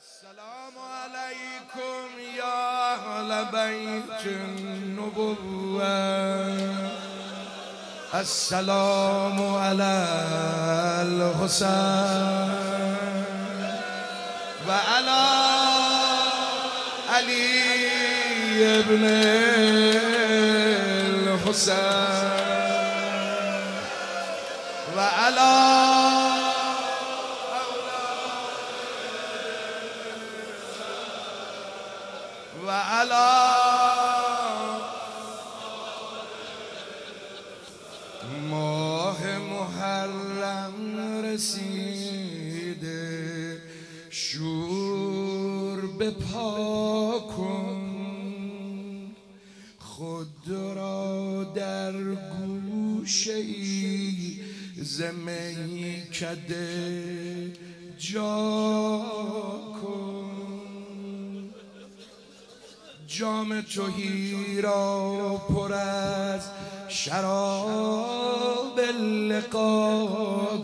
السلام علیکم یا اهل بیت النبوة. السلام علی الحسین و علی علی ابن الحسین و علی ماه محرم رسیده، شور به پا کن، خود را در گوشه ای ز میکده جا کن. جام تهی را پر از شراب لقا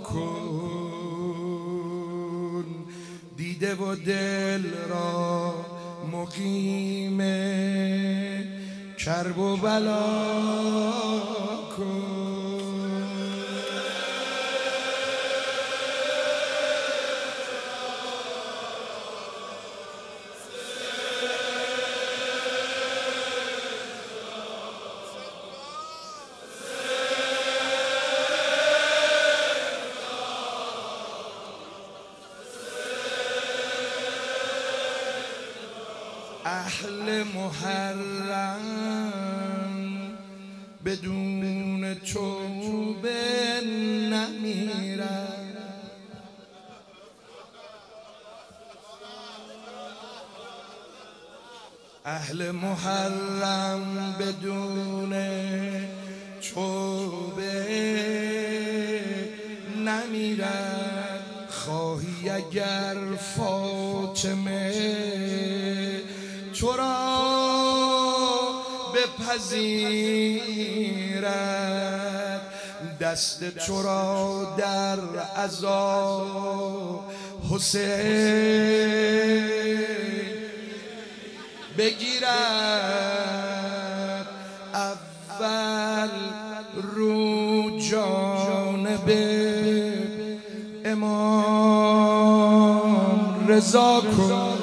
کن، دیده و دل را مقیم کرب و بلا کن. اهل محرم بدون توبه نمیرن، اهل محرم بدون توبه نمیرن. خواهی اگر فاطمه تو را بپذیرد، دست تو را در عزا حسین بگیرد. اول رو جانب امام رضا کن،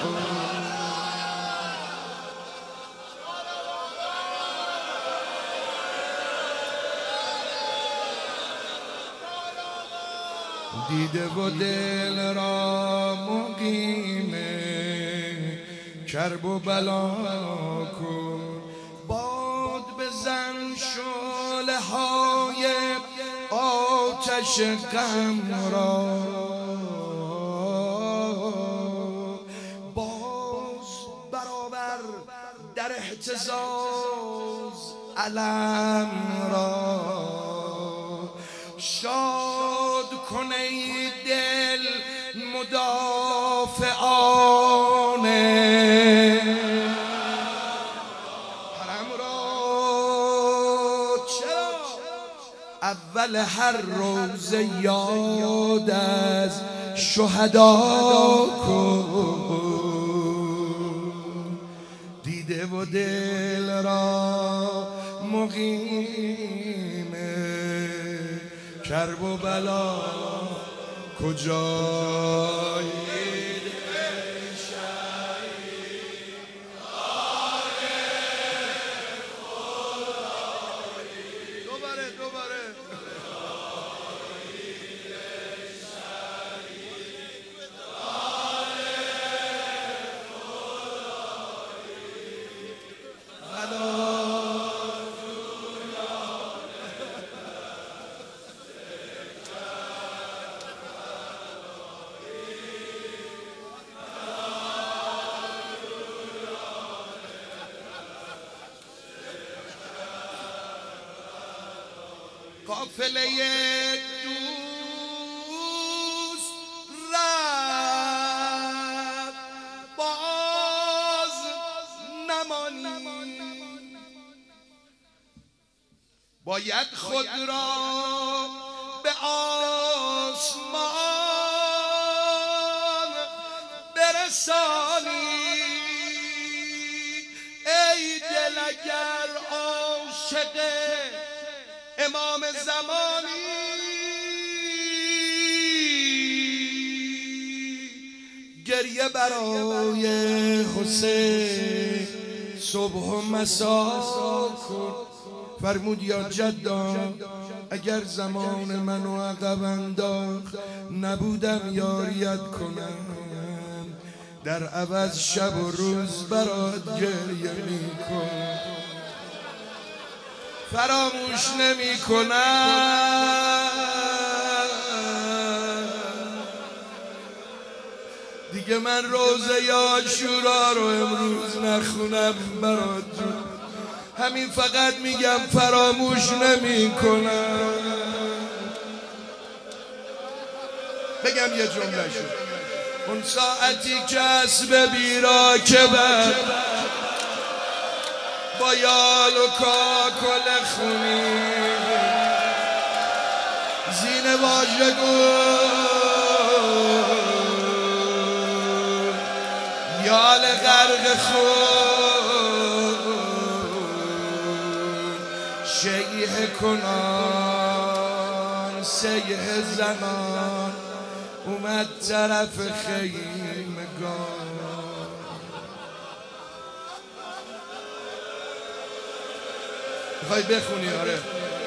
دیده و دل را مقیم کرب و بلا کن. باد بزن شعله های آتش غم را، باز برآور در اهتزاز علم را. شاد کن ای دل مدافعان حرم را. چرا اول هر روزه یاد از شهدا کن، دیده و دل را مقیم کرب و بلا کجایی؟ دوباره قافله دوست رفت باز نمانی، باید خود را به آسمان برسانی. رسانی. ای دل اگر عاشق امام زمانی، گریه برای حسین صبح و مسا کن. فرمود یا جدا اگر زمان منو عقب انداخت نبودم یاریت کنم، در عوض شب و روز برات گریه میکنم، فراموش نمیکنم. دیگه من روزه عاشورا رو امروز نخونم برات، همین فقط میگم فراموش نمیکنم. بگم یه جمله شد اون ساعتی که اسب بیراکبت با یال و کاکل خونی زین واژگون یال غرق خون شیه کنان سیه زنان اومد طرف خیمگان. میخوای بخونی؟ آره.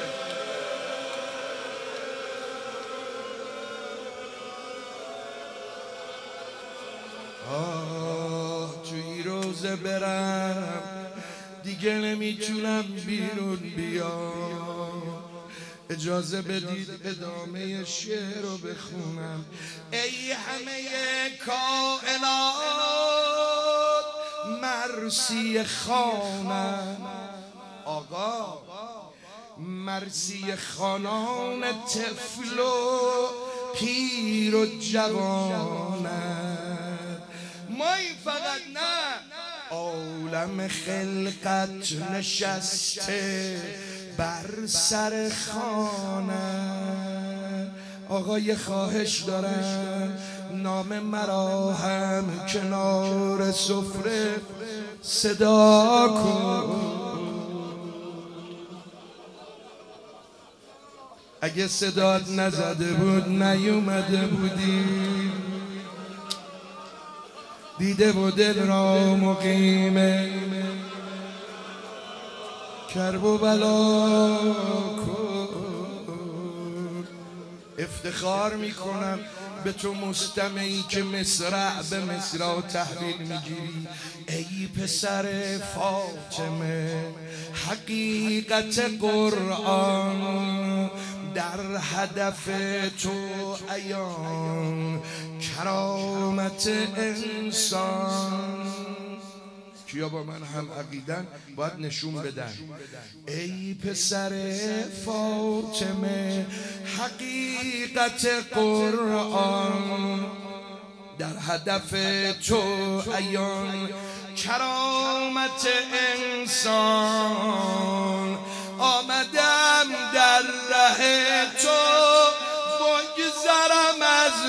توی روزه برم دیگه نمیتونم بیرون بیام، اجازه بدید ادامه شعر رو بخونم. ای همه کائنات مرسی خانم، آقا مرسی خانان طفل و پیر و جوانم. ما این فقط نه عالم خلقت نشسته بر سر خانه. آقا یه خواهش دارم نام مرا هم کنار سفره صدا کن. اگه صدات نزده بود نیومده بودی، دیده و دل را مقیم کرب و بلا کن. افتخار میکنم به تو مستمعی که مصرع به مصرع تحویل میگیری. ای پسر فاطمه حقیقت قرآن در هدف تو عیان، کرامت انسان. کیا با من هم عقیدن باید نشون بدن. ای پسر فاطمه حقیقت قرآن در هدف تو عیان، کرامت انسان. آمدم در ره تو بگذرم از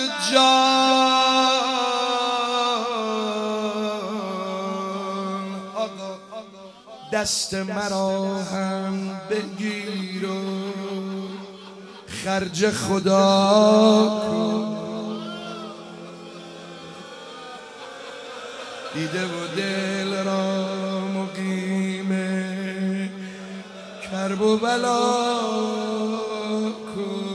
جان. آقا دست مرا هم بگیر و خرج خدا کن. دیده و دل را مقیم کرب و بلا کن.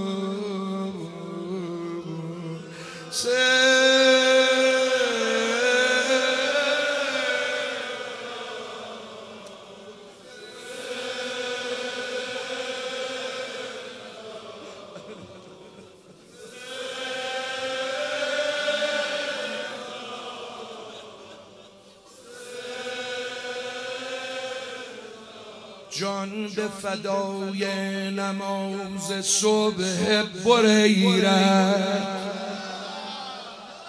جان به فدای نماز صبح بریرد.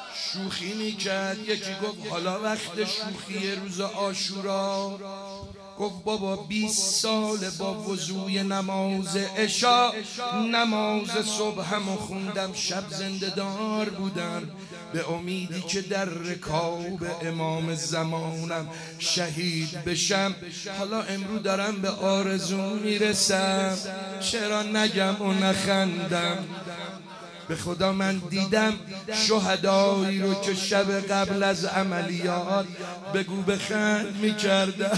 شوخی میکرد، یکی گفت حالا وقت شوخی روز عاشورا. گفت بابا 20 سال با وضوی نماز عشا نماز صبحمو خوندم، شب زنده دار بودم به امیدی که در رکاب امام زمانم شهید بشم. حالا امرو دارم به آرزو میرسم، چرا نگم و نخندم؟ به خدا من دیدم شهدایی رو که شب قبل از عملیات بگو بخند میکردم.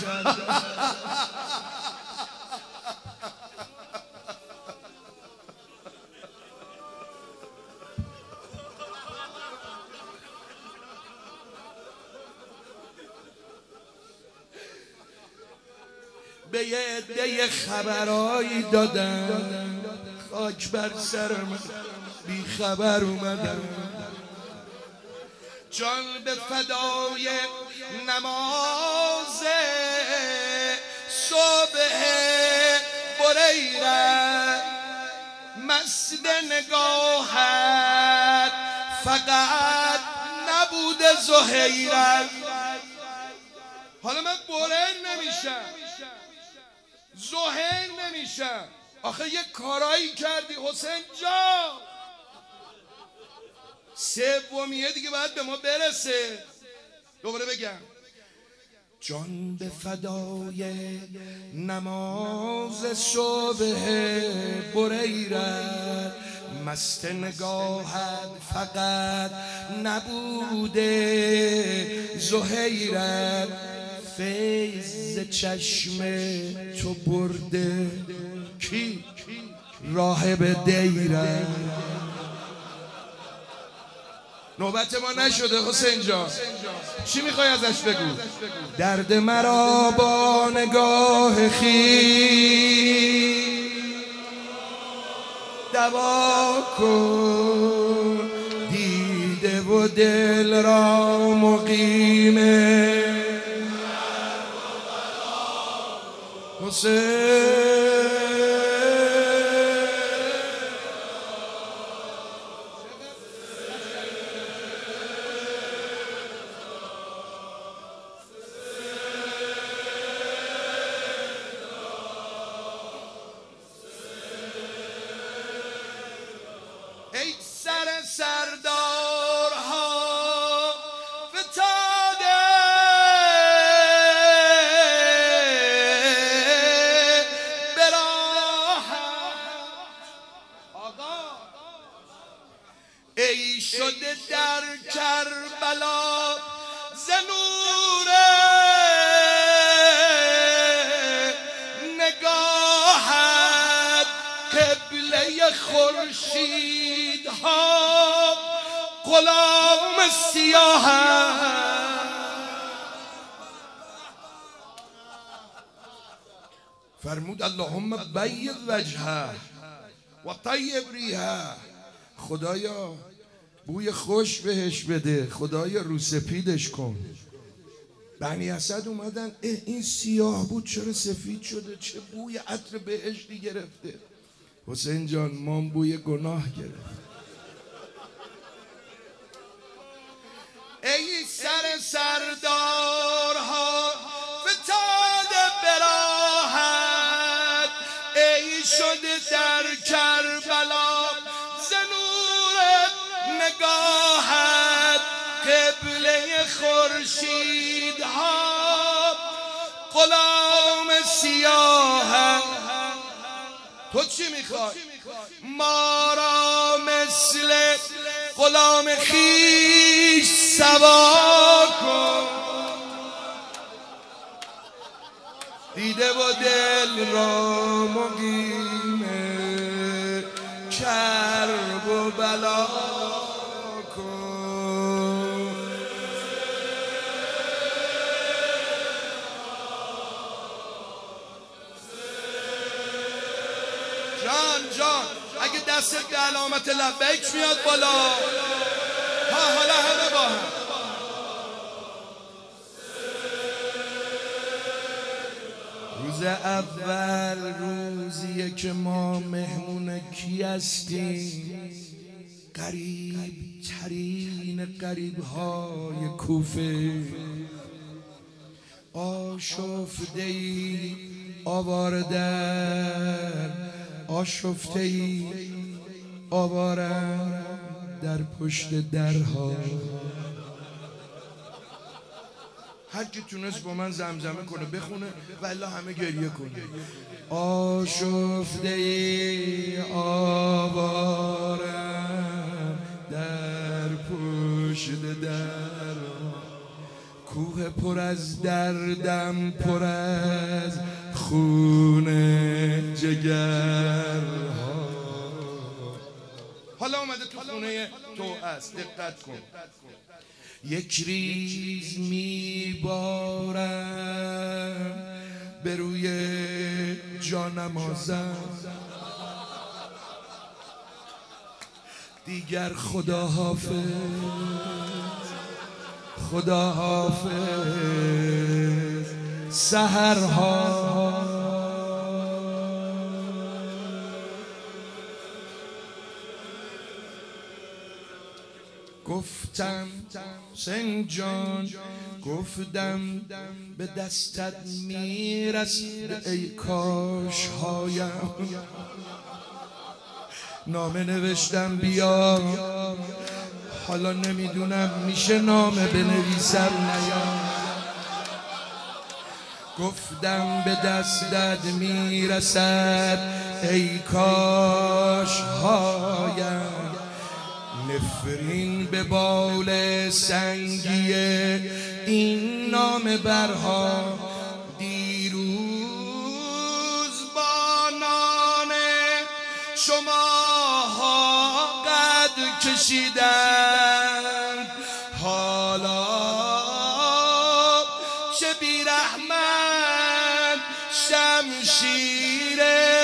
به یه عده خبرایی دادم، خاک بر سر من بی خبر اومدم. جان به فدای نماز صبح بریرم، مست نگاهت فقط نبوده زهیرم. حالا من برهن نمیشم، زهیر نمیشم، آخه یه کارایی کردی حسین جان، سومیه دیگه باید به ما برسه. دوباره بگم جان به فدای نماز صبح بریرت، مست نگاهت فقط نبوده زهیرت، فیض چشم تو برده کی راهب دیرت. نوبت ما نشده حسین جان، چی میخوای ازش بگو؟ درد مرا با نگاه خیش دوا کن، دیده و دل را مقیم حسین. ای سر سردارها فتاده به راحت، آقا ای شده در کربلا ز نور نگاهت، قبله خورشید ها غلام سیاه. فرمود اللهم بید وجهه و طیب ریحه، خدایا بوی خوش بهش بده، خدایا رو سپیدش کن. بنی اسد اومدن این سیاه بود چرا سفید شده، چه بوی عطر بهشتی گرفته. حسین جان ما بوی گناه گرفت. ای سر سردارها فتاده به راحت، ای شده در کربلا ز نور نگاهت، قبله خورشیدها غلام سیاه. تو چی میخوای؟ ما را مثل غلام خویش سوا کن، دیده و دل را مقیم کرب و بلا کن. جان اگه دستت به علامت لبیک میاد بالا، حالا همه با هم. روز اول روزیه که ما مهمون کی هستیم؟ قریب ترین قریب های کوفه، آشفته ای آوردن، آشفته ای آوارم در پشت درها. هر کی تونست با من زمزمه کنه بخونه والله همه گریه کنه. آشفته ای آوارم در پشت درها، کوه پر از دردم پر از خون جگرها. حالا اومده تو خونه تو است، دقت کن. یک ریز میبارم به روی جانمازم، دیگر خدا حافظ، خدا حافظ سحرها. گفتم حسین جان، گفتم به دستت میرسید ای کاش هایم. نامه نوشتم بیا، حالا نمیدونم میشه نامه بنویسم نیا. گفتم به دستت میرسد ای کاش هایم، نفرین به بال سنگی این نامه برها. دیروز با نان شماها قد کشیدند، حالا چه بیرحمت شمشیر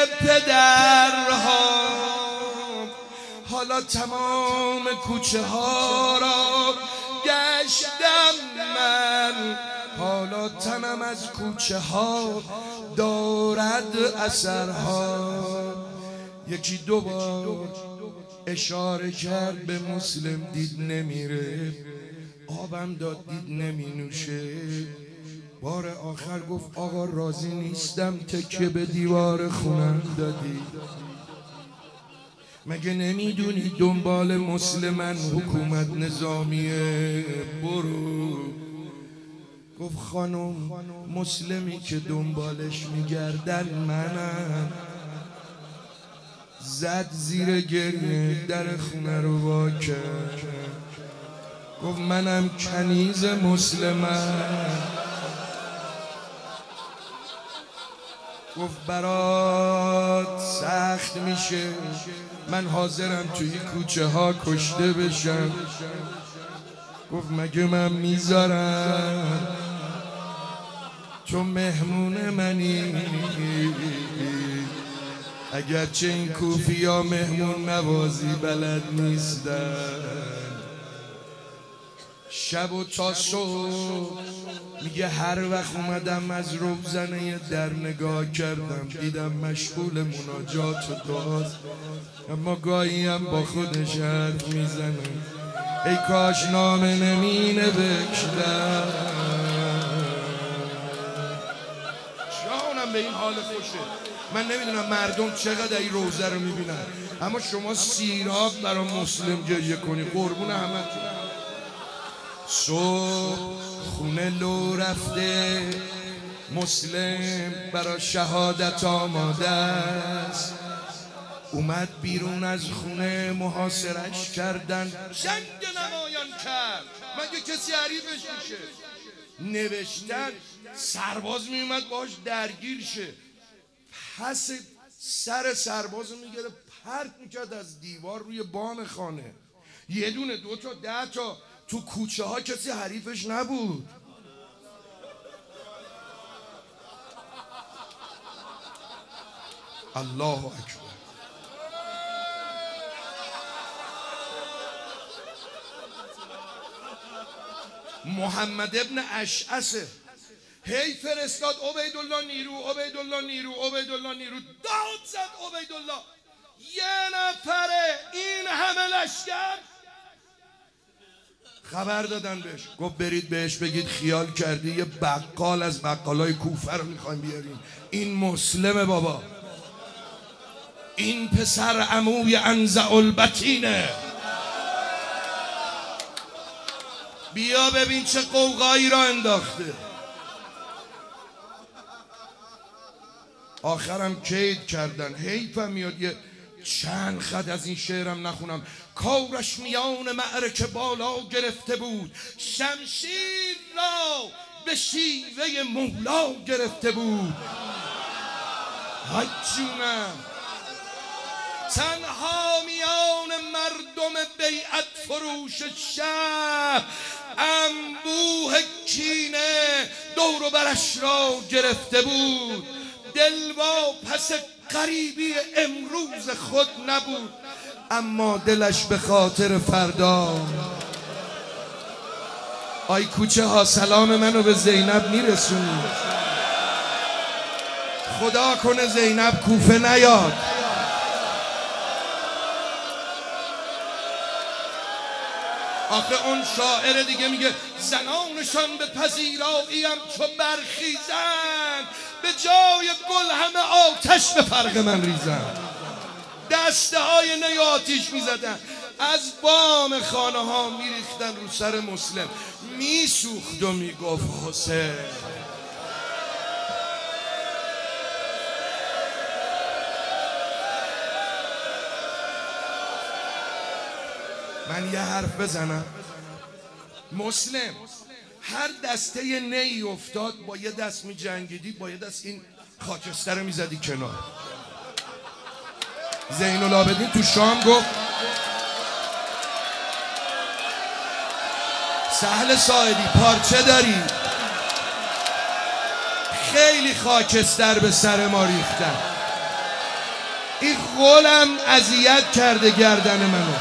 پدرها. حالا تمام کوچه ها را گشتم من، حالا تنم از کوچه ها دارد اثرها. یکی دو بار اشاره کرد به مسلم، دید نمیره، آبم داد دید نمی نوشه. بار آخر گفت آقا راضی نیستم، تکه به دیوار خونم دادی. مگه نمیدونی دنبال مسلمن حکومت نظامیه؟ برو. گفت خانم مسلمی که دنبالش میگردن منم. زد زیر گریه، در خونه رو وا کرد، گفت منم کنیز مسلمم. گفت برات سخت میشه، من حاضرم توی کوچه ها کشته بشم. گفت مگه من میذارم؟ تو مهمون منی، اگرچه این کوفی ها مهمون نوازی بلد نیستن. شب و تا صبح میگه هر وقت اومدم از روزنه در نگاه کردم، دیدم مشغول مناجات و دعاست، اما گاهی هم با خودش حرف میزنه ای کاش نامه نمی نوشتم. جانم به این حال خوشه. من نمیدونم مردم چقدر این روزه رو میبینن، اما شما سیراب برای مسلم گریه کنی، قربون همتون. صبح خونه لو رفته، مسلم برای شهادت آماده است. اومد بیرون از خونه، محاصرش کردن، جنگ نمایان کرد. مگه کسی حریفش میشه؟ نوشتن سرباز میومد باش درگیر شه، پس سر سرباز میگیره پرت میکرد از دیوار روی بام خانه. یه دونه 2 تا 10 تا تو کوچه ها کسی حریفش نبود. الله اکبر. محمد ابن اشعثه، هی فرستاد عبیدالله نیرو، عبیدالله نیرو، عبیدالله نیرو. داد زد عبیدالله، یه نفره این همه لشکر خبر دادن بهش، گفت برید بهش بگید خیال کردی یه بقال از بقالای کوفه رو میخوایم بیاریم. این مسلمه بابا، این پسر عموی انزع البطینه. بیا ببین چه قوقایی را انداخته. آخرم کید کردن. حیفم میاد یه چند خط از این شعرم نخونم. کارش میان معرکه بالا گرفته بود، شمشیر را به شیوه مولا گرفته بود. های جونم، تنها میان مردم بیعت فروش شهر انبوه کینه دور و برش را گرفته بود. دل با پس غریبی امروز خود نبود، اما دلش به خاطر فردا. آی کوچه ها، سلام منو به زینب میرسونی؟ خدا کنه زینب کوفه نیاد. آخه اون شاعر دیگه میگه زنانشان به پذیراییم چو برخیزند، به جای گل همه آتش به فرق من ریزند. دسته های نی آتیش میزدن، از بام خانه ها میریختن رو سر مسلم، میسوخت و میگفت حسین. من یه حرف بزنم. مسلم هر دسته نی افتاد با یه دست می جنگیدی، با یه دست این خاکستر رو می زدی کنار. زین العابدین تو شام گفت سهل ساعدی پارچه داری؟ خیلی خاکستر به سر ما ریختن، این غلم اذیت کرده گردن منو.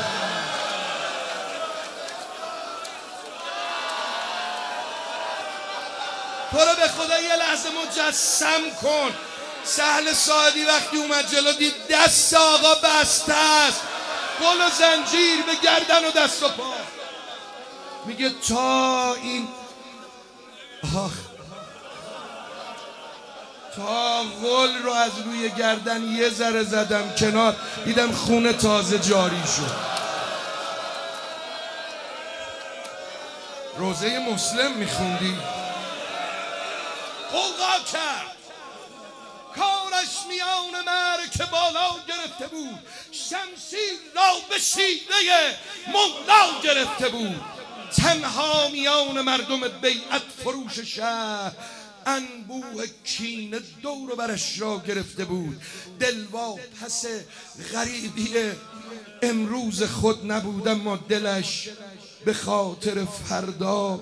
تو رو به خدا یه لحظه مجسم کن. سهل ساعدی وقتی اومد جلو دید دست آقا بسته است، گل و زنجیر به گردن و دست و پا. میگه تا این تا غل رو از روی گردن یه ذره زدم کنار، دیدم خون تازه جاری شد. روزه مسلم میخوندی؟ قوقا کرد، کارش میان معرکه بالا گرفته بود، شمشیر را به شیوه مولا گرفته بود. تنها میان مردم بیعت فروش شهر انبوه کینه دور و برش را گرفته بود. دلوا پس غریبی امروز خود نبود، اما دلش به خاطر فردا.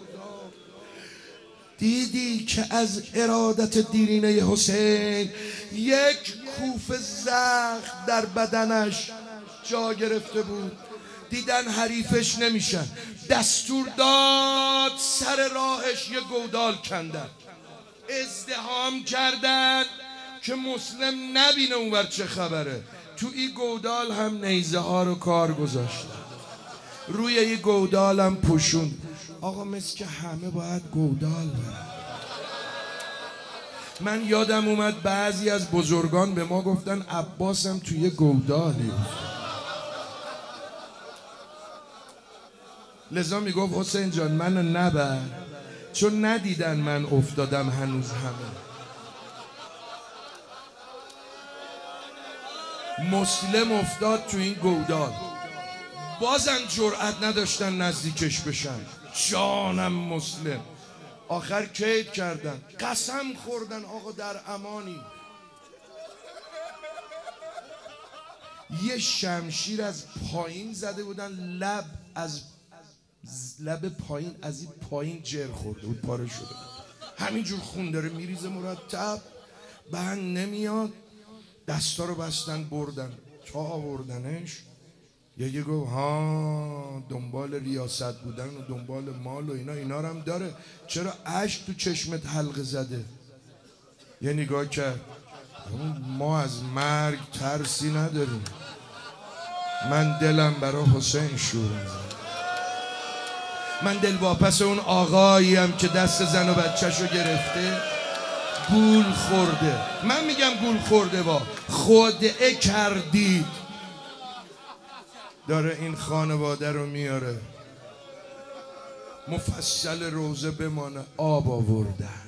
دیدی که از ارادت دیرینه حسین یک کوف زخم در بدنش جا گرفته بود. دیدن حریفش نمیشن، دستور داد سر راهش یه گودال کندن، ازدحام کردن که مسلم نبینه اونور چه خبره. تو این گودال هم نیزه ها رو کار گذاشت، روی یه گودال هم پوشوند. آقا مثل که همه باید گودال برن. من یادم اومد بعضی از بزرگان به ما گفتن عباسم توی گودالی، لذا میگفت حسین جان منو نبر، چون ندیدن من افتادم هنوز. همه مسلم افتاد تو این گودال، بازم جرأت نداشتن نزدیکش بشن. جانم مسلم. آخر کید کردن، قسم خوردن آقا در امانی. یه شمشیر از پایین زده بودن، لب از لب پایین، از این پایین جر خورده بود، پاره شده بود. همینجور خون داره میریزه مرتب، بند نمیاد. دستا رو بستن بردن تا آوردنش. یکی گفت ها دنبال ریاست بودن و دنبال مال و اینا رو هم داره، چرا اشک تو چشمت حلقه زده؟ یه نگاه کرد، ما از مرگ ترسی نداریم، من دلم برای حسین شور میزنه. من دلواپس اون آقاییم که دست زن و بچه‌شو گرفته گول خورده. من میگم گول خورده با خودعه کردید. داره این خانواده رو میاره مفصل روزه بمانه آب آوردن.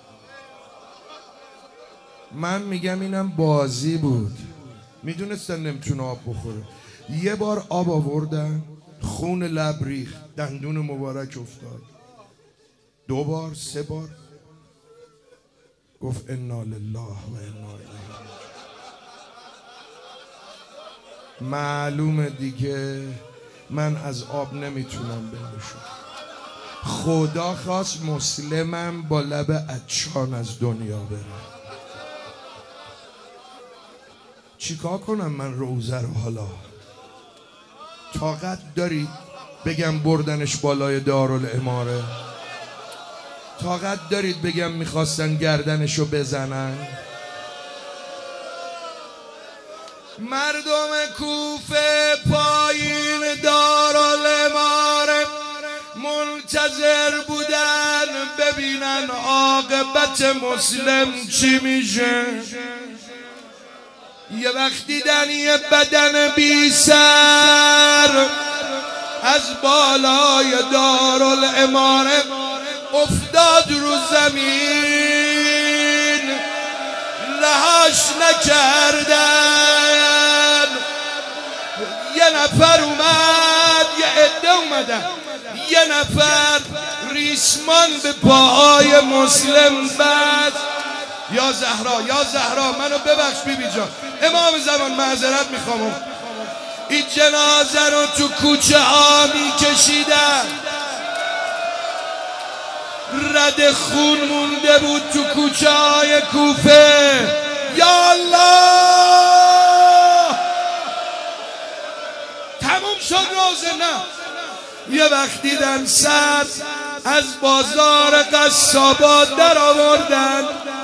من میگم اینم بازی بود، میدونستن نمیتونه آب بخوره. یه بار آب آوردن خون لب ریخت، دندون مبارک افتاد. 2 بار 3 بار گفت انا لله و انا الیه راجعون. معلومه دیگه من از آب نمیتونم بنوشم. خدا خواست مسلمم با لب عطشان از دنیا بره. چیکار کنم من روزه رو؟ حالا طاقت دارید بگم بردنش بالای دارالاماره؟ طاقت دارید بگم میخواستن گردنشو بزنن؟ مردم کوفه پایین دارالاماره منتظر بودن ببینن عاقبت مسلم چی میشه. یه وقت دیدن یه بدن بی سر از بالای دارالاماره افتاد رو زمین، رهاش نکردن. یه نفر اومد، یه عده اومدن، یه نفر ریسمان به پاهای مسلم بست. یا زهرا، یا زهرا منو ببخش بیبی جان، امام زمان معذرت میخوام. این جنازه رو تو کوچه ها میکشیدن، رد خون مونده بود تو کوچه های کوفه. یا الله تموم شد روزه. نه یه وقت دیدن سر از بازار قصابات در آوردن،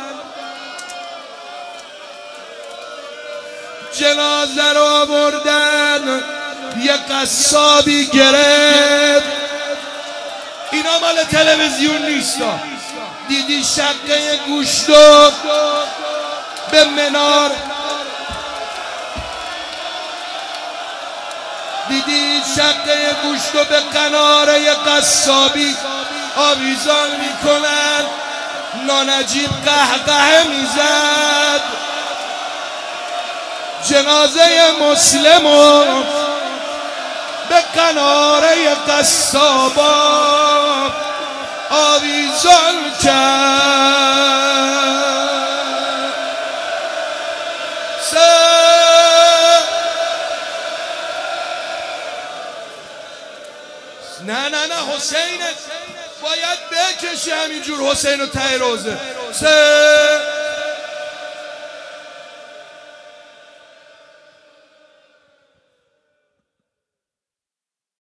جنازه رو آوردن، یه قصابی گرفت. اینا مال تلویزیون نیستا. دیدی شقه گوشتو به منار، دیدی شقه گوشتو به قناره قصابی آویزان میکنن. نانجیب قهقه میزد. جنازه مسلمو به قناره قصابا آویزان کرد. نه نه نه حسین باید بکشی همینجور. حسین و ته روزه